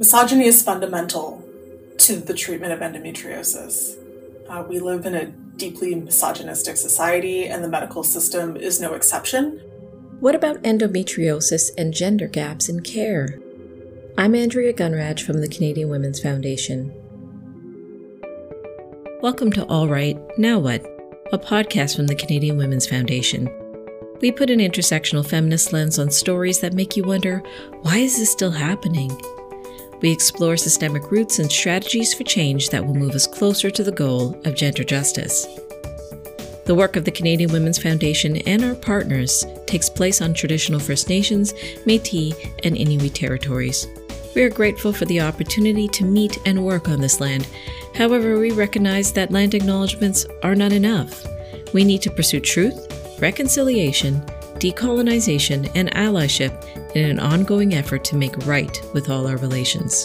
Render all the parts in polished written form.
Misogyny is fundamental to the treatment of endometriosis. We live in a deeply misogynistic society, and the medical system is no exception. What about endometriosis and gender gaps in care? I'm Andrea Gunraj from the Canadian Women's Foundation. Welcome to All Right, Now What? A podcast from the Canadian Women's Foundation. We put an intersectional feminist lens on stories that make you wonder, why is this still happening? We explore systemic roots and strategies for change that will move us closer to the goal of gender justice. The work of the Canadian Women's Foundation and our partners takes place on traditional First Nations, Métis, and Inuit territories. We are grateful for the opportunity to meet and work on this land. However, we recognize that land acknowledgements are not enough. We need to pursue truth, reconciliation, decolonization, and allyship in an ongoing effort to make right with all our relations.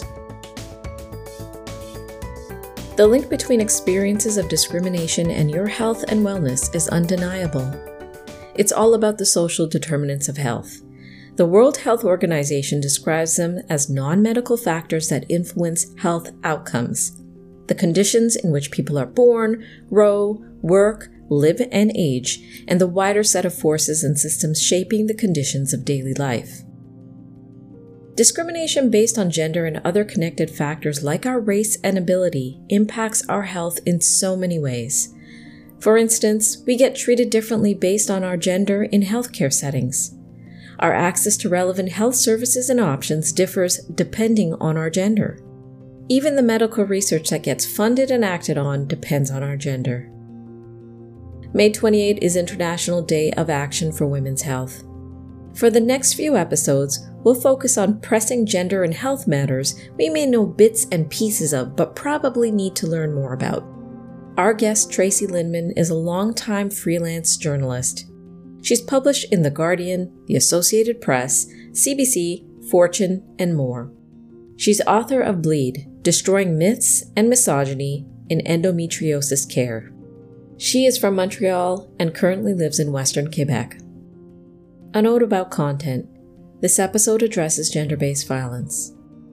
The link between experiences of discrimination and your health and wellness is undeniable. It's all about the social determinants of health. The World Health Organization describes them as non-medical factors that influence health outcomes. The conditions in which people are born, grow, work, live, and age, and the wider set of forces and systems shaping the conditions of daily life. Discrimination based on gender and other connected factors like our race and ability impacts our health in so many ways. For instance, we get treated differently based on our gender in healthcare settings. Our access to relevant health services and options differs depending on our gender. Even the medical research that gets funded and acted on depends on our gender. May 28 is International Day of Action for Women's Health. For the next few episodes, we'll focus on pressing gender and health matters we may know bits and pieces of but probably need to learn more about. Our guest, Tracy Lindman, is a longtime freelance journalist. She's published in The Guardian, The Associated Press, CBC, Fortune, and more. She's author of Bleed, Destroying Myths and Misogyny in Endometriosis Care. She is from Montreal and currently lives in Western Quebec. A note about content. This episode addresses gender-based violence.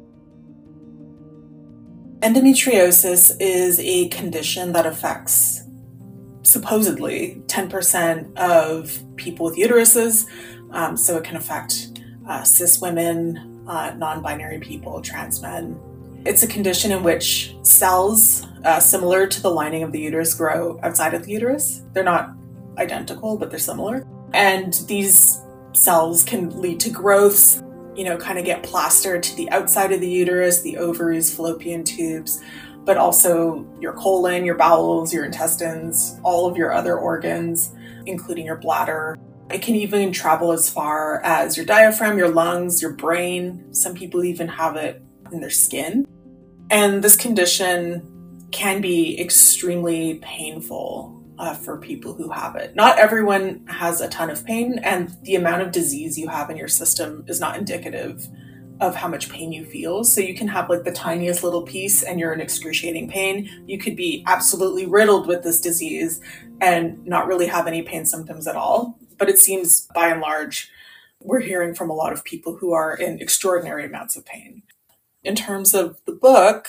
Endometriosis is a condition that affects supposedly 10% of people with uteruses, so it can affect cis women, non-binary people, trans men. It's a condition in which cells similar to the lining of the uterus grow outside of the uterus. They're not identical, but they're similar. And these cells can lead to growths, kind of get plastered to the outside of the uterus, the ovaries, fallopian tubes, but also your colon, your bowels, your intestines, all of your other organs, including your bladder. It can even travel as far as your diaphragm, your lungs, your brain. Some people even have it in their skin. And this condition can be extremely painful for people who have it. Not everyone has a ton of pain, and the amount of disease you have in your system is not indicative of how much pain you feel. So you can have like the tiniest little piece and you're in excruciating pain. You could be absolutely riddled with this disease and not really have any pain symptoms at all. But it seems by and large, we're hearing from a lot of people who are in extraordinary amounts of pain. In terms of the book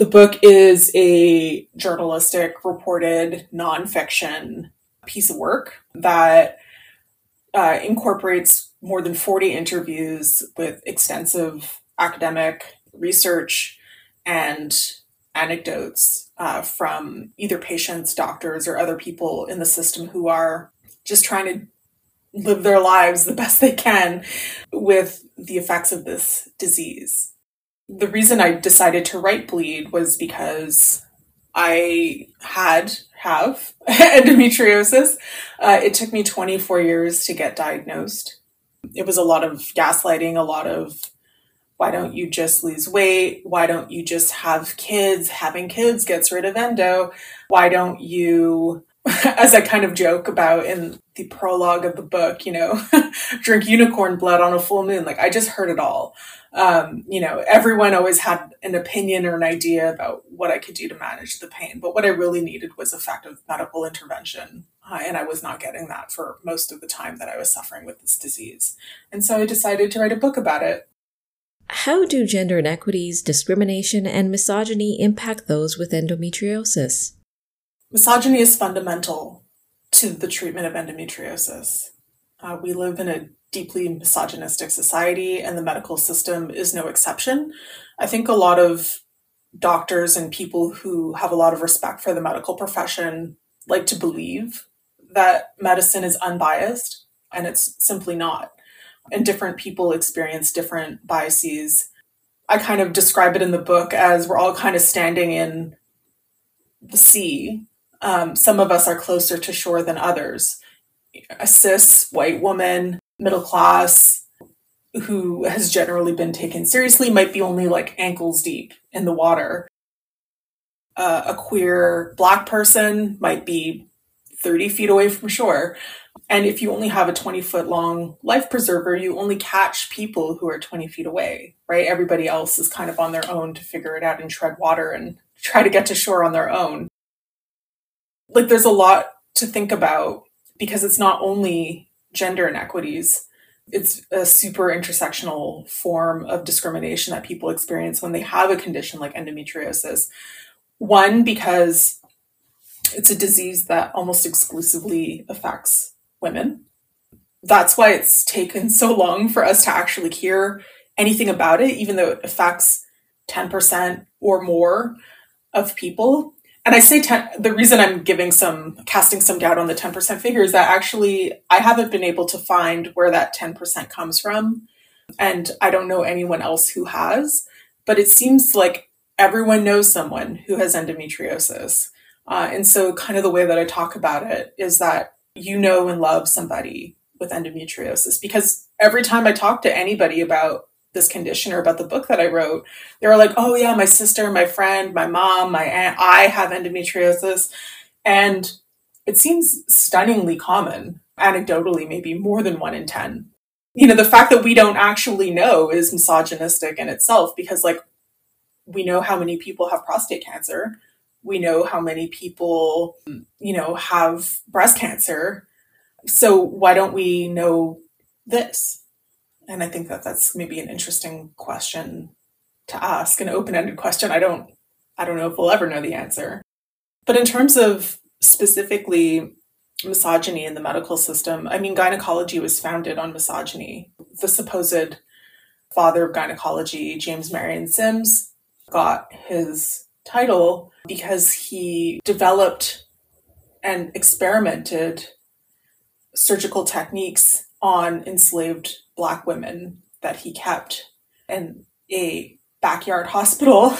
is a journalistic, reported, nonfiction piece of work that incorporates more than 40 interviews with extensive academic research and anecdotes from either patients, doctors, or other people in the system who are just trying to live their lives the best they can with the effects of this disease. The reason I decided to write Bleed was because I have endometriosis. It took me 24 years to get diagnosed. It was a lot of gaslighting, a lot of, why don't you just lose weight? Why don't you just have kids? Having kids gets rid of endo. Why don't you, as I kind of joke about in the prologue of the book, drink unicorn blood on a full moon. Like, I just heard it all. Everyone always had an opinion or an idea about what I could do to manage the pain. But what I really needed was effective medical intervention. And I was not getting that for most of the time that I was suffering with this disease. And so I decided to write a book about it. How do gender inequities, discrimination, and misogyny impact those with endometriosis? Misogyny is fundamental to the treatment of endometriosis. We live in a deeply misogynistic society, and the medical system is no exception. I think a lot of doctors and people who have a lot of respect for the medical profession like to believe that medicine is unbiased, and it's simply not. And different people experience different biases. I kind of describe it in the book as we're all kind of standing in the sea. Some of us are closer to shore than others. A cis white woman, middle class, who has generally been taken seriously might be only like ankles deep in the water. A queer Black person might be 30 feet away from shore. And if you only have a 20-foot long life preserver, you only catch people who are 20 feet away, right? Everybody else is kind of on their own to figure it out and tread water and try to get to shore on their own. Like, there's a lot to think about because it's not only gender inequities. It's a super intersectional form of discrimination that people experience when they have a condition like endometriosis. One, because it's a disease that almost exclusively affects women. That's why it's taken so long for us to actually hear anything about it, even though it affects 10% or more of people. And I say 10, the reason I'm casting some doubt on the 10% figure is that actually I haven't been able to find where that 10% comes from. And I don't know anyone else who has, but it seems like everyone knows someone who has endometriosis. And so kind of the way that I talk about it is that you know and love somebody with endometriosis, because every time I talk to anybody about this condition or about the book that I wrote, they were like, oh yeah, my sister, my friend, my mom, my aunt, I have endometriosis. And it seems stunningly common, anecdotally, maybe more than 1 in 10. You know, the fact that we don't actually know is misogynistic in itself, because like, we know how many people have prostate cancer. We know how many people, you know, have breast cancer. So why don't we know this? And I think that that's maybe an interesting question to ask, an open-ended question. I don't know if we'll ever know the answer. But in terms of specifically misogyny in the medical system, I mean, gynecology was founded on misogyny. The supposed father of gynecology, James Marion Sims, got his title because he developed and experimented surgical techniques on enslaved Black women that he kept in a backyard hospital.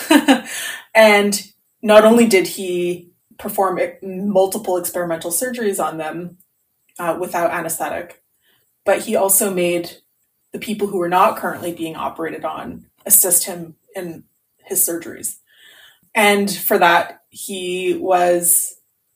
And not only did he perform multiple experimental surgeries on them without anesthetic, but he also made the people who were not currently being operated on assist him in his surgeries. And for that, he was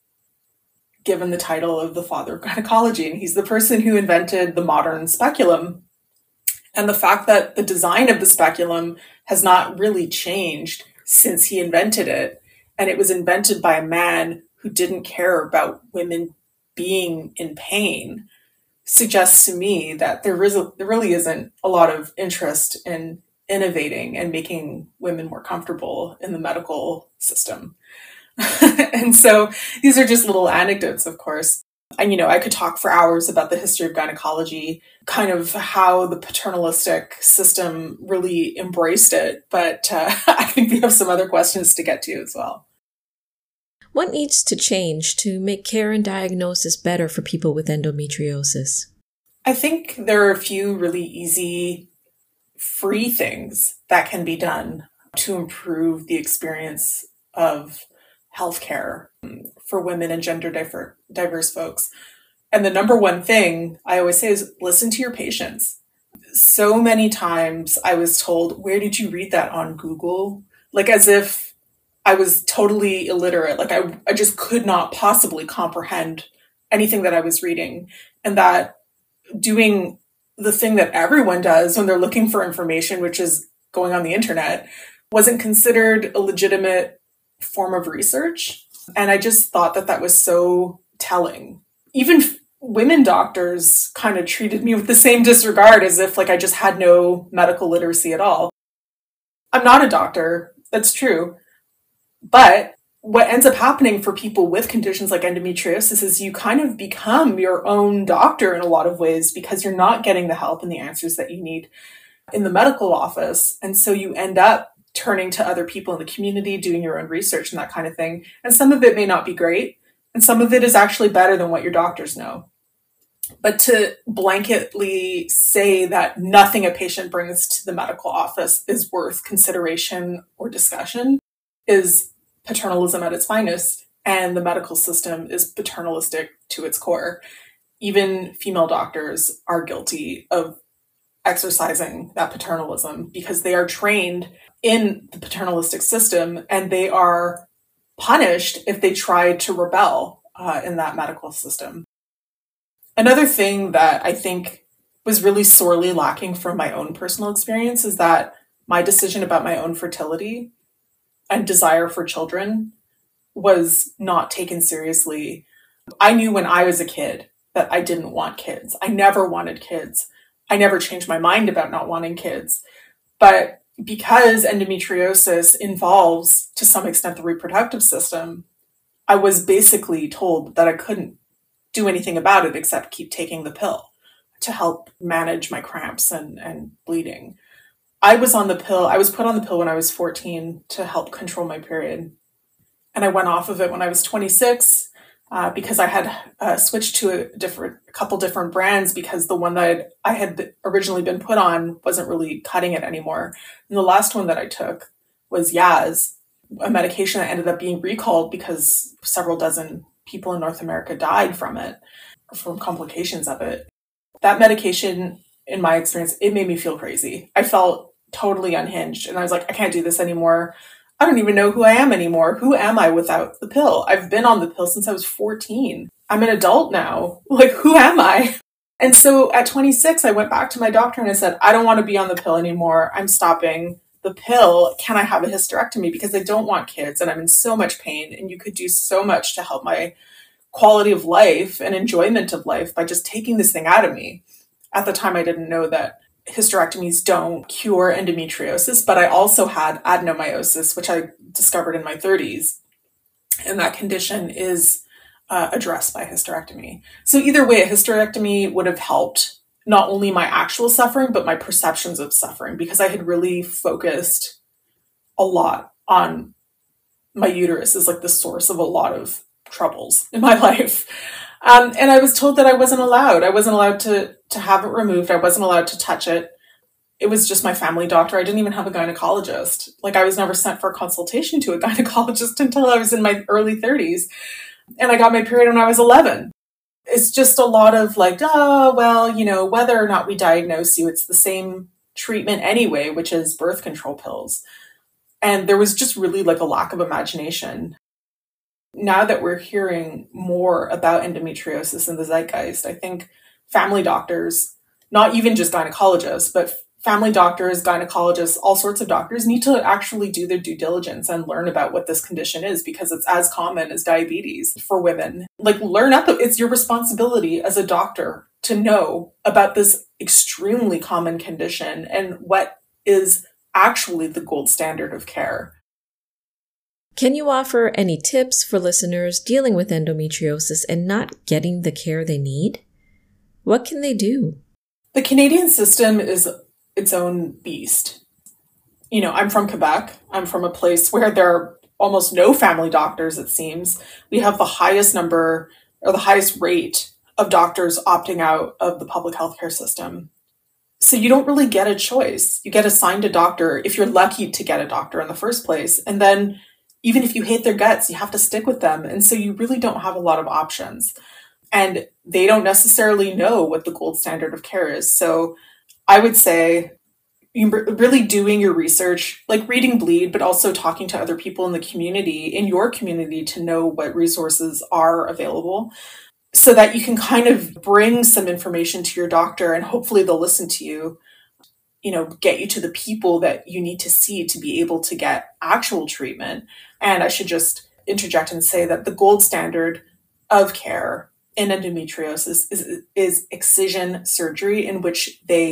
given the title of the father of gynecology. And he's the person who invented the modern speculum. And the fact that the design of the speculum has not really changed since he invented it. And it was invented by a man who didn't care about women being in pain suggests to me that there really isn't a lot of interest in innovating and making women more comfortable in the medical system. And so these are just little anecdotes, of course. And, you know, I could talk for hours about the history of gynecology, kind of how the paternalistic system really embraced it. But I think we have some other questions to get to as well. What needs to change to make care and diagnosis better for people with endometriosis? I think there are a few really easy, free things that can be done to improve the experience of healthcare for women and gender diverse folks. And the number one thing I always say is listen to your patients. So many times I was told, where did you read that on Google? Like as if I was totally illiterate. Like I just could not possibly comprehend anything that I was reading. And that doing the thing that everyone does when they're looking for information, which is going on the internet, wasn't considered a legitimate form of research. And I just thought that that was so telling. Even women doctors kind of treated me with the same disregard as if like I just had no medical literacy at all. I'm not a doctor. That's true. But what ends up happening for people with conditions like endometriosis is you kind of become your own doctor in a lot of ways because you're not getting the help and the answers that you need in the medical office. And so you end up turning to other people in the community, doing your own research and that kind of thing. And some of it may not be great, and some of it is actually better than what your doctors know. But to blanketly say that nothing a patient brings to the medical office is worth consideration or discussion is paternalism at its finest, and the medical system is paternalistic to its core. Even female doctors are guilty of exercising that paternalism because they are trained in the paternalistic system, and they are punished if they try to rebel in that medical system. Another thing that I think was really sorely lacking from my own personal experience is that my decision about my own fertility and desire for children was not taken seriously. I knew when I was a kid that I didn't want kids. I never wanted kids. I never changed my mind about not wanting kids. But because endometriosis involves, to some extent, the reproductive system, I was basically told that I couldn't do anything about it except keep taking the pill to help manage my cramps and bleeding. I was put on the pill when I was 14 to help control my period. And I went off of it when I was 26 because I had switched to a couple different brands because the one that I had originally been put on wasn't really cutting it anymore. And the last one that I took was Yaz, a medication that ended up being recalled because several dozen people in North America died from it, from complications of it. That medication, in my experience, it made me feel crazy. I felt totally unhinged. And I was like, I can't do this anymore. I don't even know who I am anymore. Who am I without the pill? I've been on the pill since I was 14. I'm an adult now. Like, who am I? And so at 26, I went back to my doctor and I said, I don't want to be on the pill anymore. I'm stopping the pill. Can I have a hysterectomy? Because I don't want kids and I'm in so much pain. And you could do so much to help my quality of life and enjoyment of life by just taking this thing out of me. At the time, I didn't know that hysterectomies don't cure endometriosis, but I also had adenomyosis, which I discovered in my 30s. And that condition is addressed by hysterectomy. So either way, a hysterectomy would have helped not only my actual suffering, but my perceptions of suffering, because I had really focused a lot on my uterus as like the source of a lot of troubles in my life. And I was told that I wasn't allowed. I wasn't allowed to have it removed. I wasn't allowed to touch it. It was just my family doctor. I didn't even have a gynecologist. Like, I was never sent for a consultation to a gynecologist until I was in my early 30s. And I got my period when I was 11. It's just a lot of like, oh, well, you know, whether or not we diagnose you, it's the same treatment anyway, which is birth control pills. And there was just really like a lack of imagination. Now that we're hearing more about endometriosis in the zeitgeist, I think family doctors, not even just gynecologists, but family doctors, gynecologists, all sorts of doctors need to actually do their due diligence and learn about what this condition is, because it's as common as diabetes for women. Like, learn up. It's your responsibility as a doctor to know about this extremely common condition and what is actually the gold standard of care. Can you offer any tips for listeners dealing with endometriosis and not getting the care they need? What can they do? The Canadian system is its own beast. You know, I'm from Quebec. I'm from a place where there are almost no family doctors, it seems. We have the highest number or the highest rate of doctors opting out of the public healthcare system. So you don't really get a choice. You get assigned a doctor if you're lucky to get a doctor in the first place. And then even if you hate their guts, you have to stick with them. And so you really don't have a lot of options. And they don't necessarily know what the gold standard of care is. So I would say really doing your research, like reading Bleed, but also talking to other people in the community, in your community, to know what resources are available so that you can kind of bring some information to your doctor and hopefully they'll listen to you, you know, get you to the people that you need to see to be able to get actual treatment. And I should just interject and say that the gold standard of care in endometriosis is excision surgery, in which they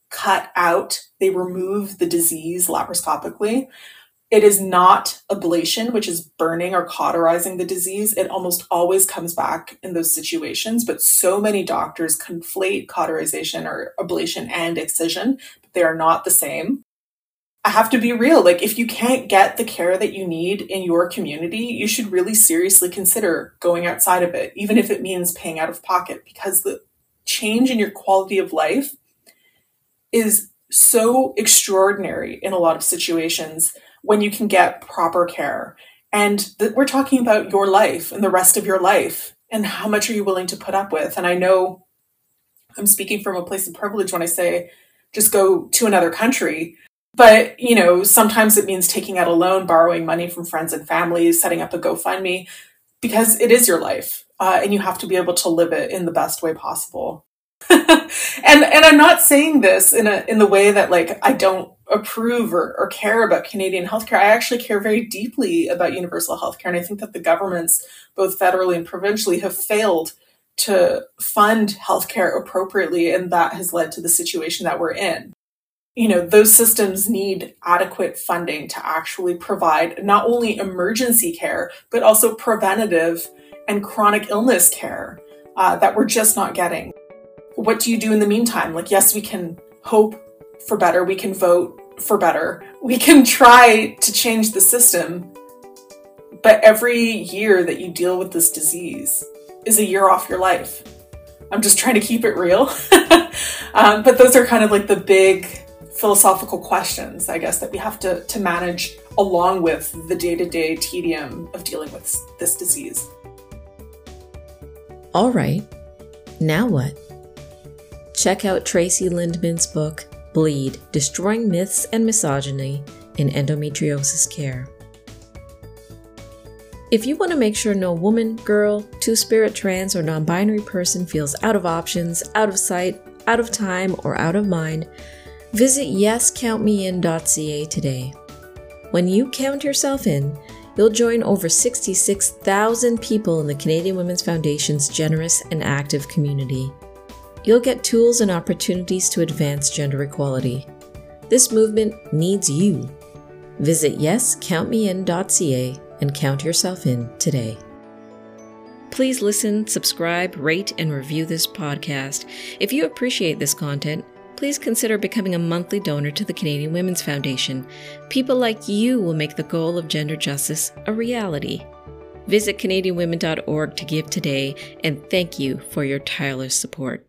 they remove the disease laparoscopically. It is not ablation, which is burning or cauterizing the disease. It almost always comes back in those situations, but so many doctors conflate cauterization or ablation and excision, but they are not the same. I have to be real. Like, if you can't get the care that you need in your community, you should really seriously consider going outside of it, even if it means paying out of pocket, because the change in your quality of life is so extraordinary in a lot of situations when you can get proper care. And we're talking about your life and the rest of your life, and how much are you willing to put up with? And I know I'm speaking from a place of privilege when I say just go to another country. But, sometimes it means taking out a loan, borrowing money from friends and family, setting up a GoFundMe, because it is your life, and you have to be able to live it in the best way possible. And I'm not saying this in the way that, like, I don't approve or care about Canadian healthcare. I actually care very deeply about universal healthcare, and I think that the governments, both federally and provincially, have failed to fund healthcare appropriately, and that has led to the situation that we're in. Those systems need adequate funding to actually provide not only emergency care, but also preventative and chronic illness care that we're just not getting. What do you do in the meantime? Like, yes, we can hope for better. We can vote for better. We can try to change the system. But every year that you deal with this disease is a year off your life. I'm just trying to keep it real. But those are kind of like the big philosophical questions, I guess, that we have to manage along with the day-to-day tedium of dealing with this disease. All right, now what? Check out Tracy Lindman's book, Bleed: Destroying Myths and Misogyny in Endometriosis Care. If you want to make sure no woman, girl, two-spirit, trans, or non-binary person feels out of options, out of sight, out of time, or out of mind, visit yescountmein.ca today. When you count yourself in, you'll join over 66,000 people in the Canadian Women's Foundation's generous and active community. You'll get tools and opportunities to advance gender equality. This movement needs you. Visit yescountmein.ca and count yourself in today. Please listen, subscribe, rate, and review this podcast. If you appreciate this content, please consider becoming a monthly donor to the Canadian Women's Foundation. People like you will make the goal of gender justice a reality. Visit CanadianWomen.org to give today, and thank you for your tireless support.